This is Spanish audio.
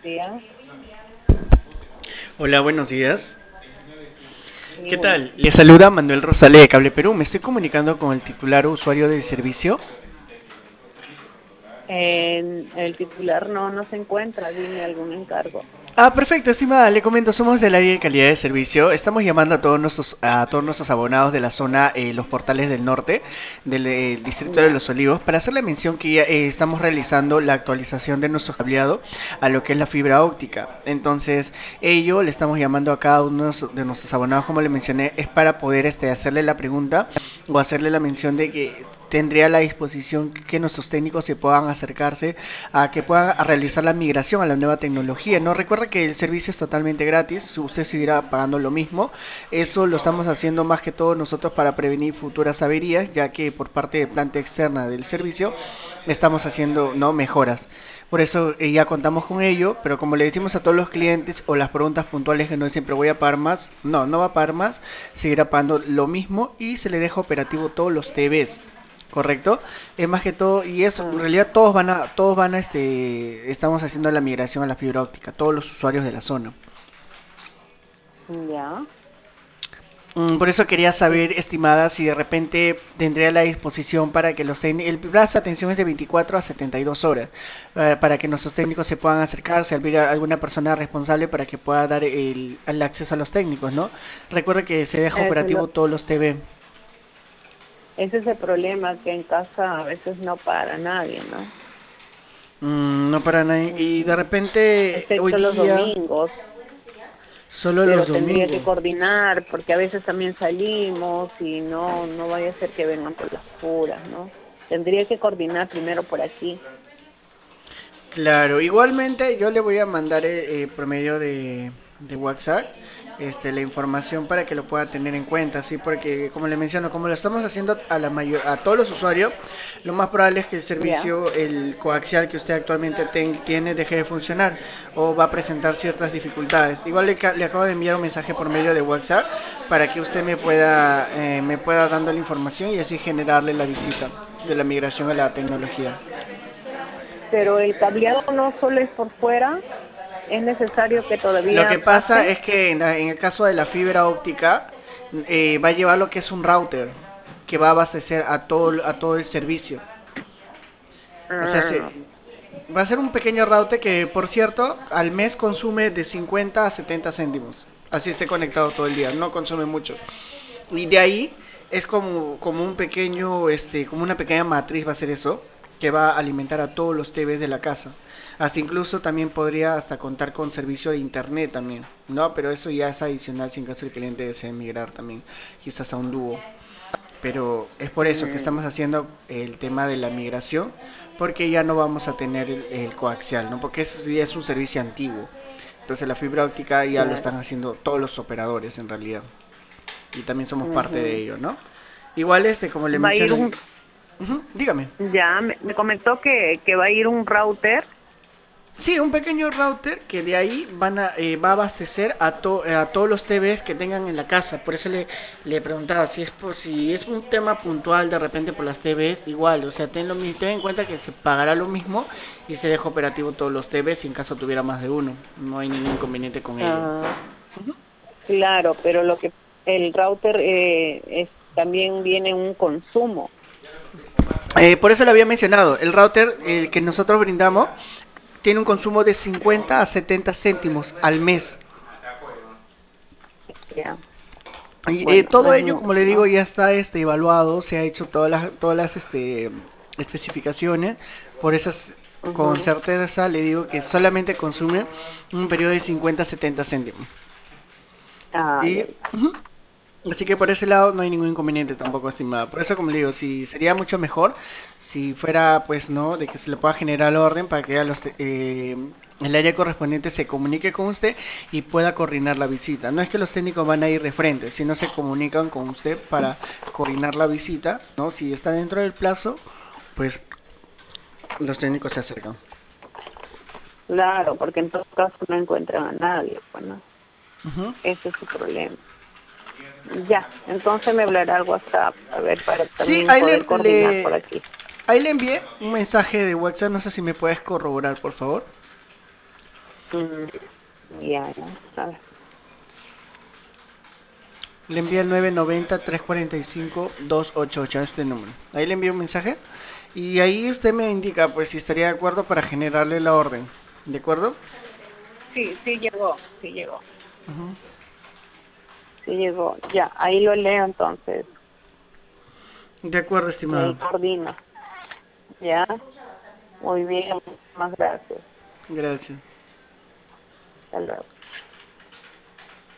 días. Hola, buenos días. Sí, ¿Qué buenos tal? días. Les saluda Manuel Rosale de Cable Perú. Me estoy comunicando con el titular o usuario del servicio. El titular no se encuentra, dime algún encargo. Perfecto, estimada. Le comento, somos del área de calidad de servicio. Estamos llamando a todos nuestros abonados de la zona, los portales del norte, del distrito de Ya, Los Olivos, para hacerle mención que ya estamos realizando la actualización de nuestro cableado a lo que es la fibra óptica. Entonces, ello le estamos llamando a cada uno de nuestros abonados, como le mencioné, es para poder hacerle la pregunta o hacerle la mención de que tendría a la disposición que nuestros técnicos se puedan acercarse a que puedan realizar la migración a la nueva tecnología. No recuerda que el servicio es totalmente gratis, usted seguirá pagando lo mismo. Eso lo estamos haciendo más que todo nosotros para prevenir futuras averías, ya que por parte de planta externa del servicio estamos haciendo no mejoras. Por eso ya contamos con ello, pero como le decimos a todos los clientes o las preguntas puntuales que no siempre voy a pagar más, no va a pagar más, seguirá pagando lo mismo y se le deja operativo todos los TVs. ¿Correcto? Es más que todo, y eso, en ah, realidad todos van a estamos haciendo la migración a la fibra óptica, todos los usuarios de la zona. ya. Por eso quería Es, saber, estimada, si de repente tendría la disposición para que los técnicos, el plazo de atención es de 24 a 72 horas, para que nuestros técnicos se puedan acercarse, al ver a alguna persona responsable para que pueda dar el acceso a los técnicos, ¿no? Recuerda que se deja ese, operativo todos los TV. ese es el problema, que en casa a veces no para nadie, ¿no? No para nadie. Y de Ujú. repente, hoy Excepto los día, domingos, solo los pero tendría que domingos. coordinar porque a veces también salimos y no vaya a ser que vengan por las puras, ¿no? Tendría que coordinar primero por aquí. Claro, igualmente yo le voy a mandar por medio de WhatsApp la información para que lo pueda tener en cuenta, sí, porque como le menciono, como lo estamos haciendo a todos los usuarios, lo más probable es que el Ya. servicio, el coaxial que usted actualmente tiene, deje de funcionar o va a presentar ciertas dificultades. Igual le acabo de enviar un mensaje por medio de WhatsApp para que usted me pueda dando la información y así generarle la visita de la migración a la tecnología. Pero el cableado no solo es por fuera, es necesario que Lo que todavía pasa pase. es que en el caso de la fibra óptica va a llevar lo que es un router que va a abastecer a todo el servicio. O sea, Ah, va a ser un pequeño router que, por cierto, al mes consume de 50 a 70 céntimos. Así esté conectado todo el día, no consume mucho. Y de ahí es como un pequeño, como una pequeña matriz va a ser eso, que va a alimentar a todos los TVs de la casa. Hasta incluso también podría hasta contar con servicio de internet también, ¿no? Pero eso ya es adicional si en caso el cliente desea migrar también, quizás a un dúo. Pero es por eso que mm, estamos haciendo el tema de la migración, porque ya no vamos a tener el coaxial, ¿no? Porque eso ya es un servicio antiguo. Entonces la fibra óptica ya lo claro. están haciendo todos los operadores en realidad. Y también somos parte de Ujú. ello, ¿no? Igual como le Va a ir menciono, un, dígame. ya me comentó que va a ir un router. Sí, un pequeño router que de ahí va a abastecer a todos los TVs que tengan en la casa. Por eso le preguntaba si es un tema puntual de repente por las TVs, igual, o sea, ten en cuenta que se pagará lo mismo y se deja operativo todos los TVs si en caso tuviera más de uno. No hay ningún inconveniente con ello. Ah, claro, pero lo que el router también viene un consumo. Por eso le había mencionado, el router que nosotros brindamos tiene un consumo de 50 a 70 céntimos al mes. Ya, Y bueno, no todo es ello, como mucho, le digo, ¿no? ya está evaluado, se ha hecho todas las especificaciones. Por esas, con Ujú. certeza le digo que solamente consume un periodo de 50 a 70 céntimos. Ah, Y ya, ya. así que por ese lado no hay ningún inconveniente tampoco, estimada. Por eso, como le digo, si sería mucho mejor si fuera, pues, no, de que se le pueda generar el orden para que el área correspondiente se comunique con usted y pueda coordinar la visita. No es que los técnicos van a ir de frente, sino se comunican con usted para coordinar la visita, ¿no? Si está dentro del plazo, pues los técnicos se acercan. Claro, porque en todo caso no encuentran a nadie, pues no, ese es su problema. Ya, entonces me hablará al WhatsApp, a ver, para Sí, también poder coordinar por aquí. ahí le envié un mensaje de WhatsApp, no sé si me puedes corroborar, por favor. Mm, ya, ya, a ver. Le envía el 990-345-288 a este número. Ahí le envío un mensaje y ahí usted me indica pues si estaría de acuerdo para generarle la orden. ¿De acuerdo? Sí, sí llegó, sí llegó, Ujú. sí llegó. Ya, ahí lo leo entonces. De acuerdo, Y ahí estimado. coordino. Ya, muy bien, muchas gracias. Gracias. Hasta luego.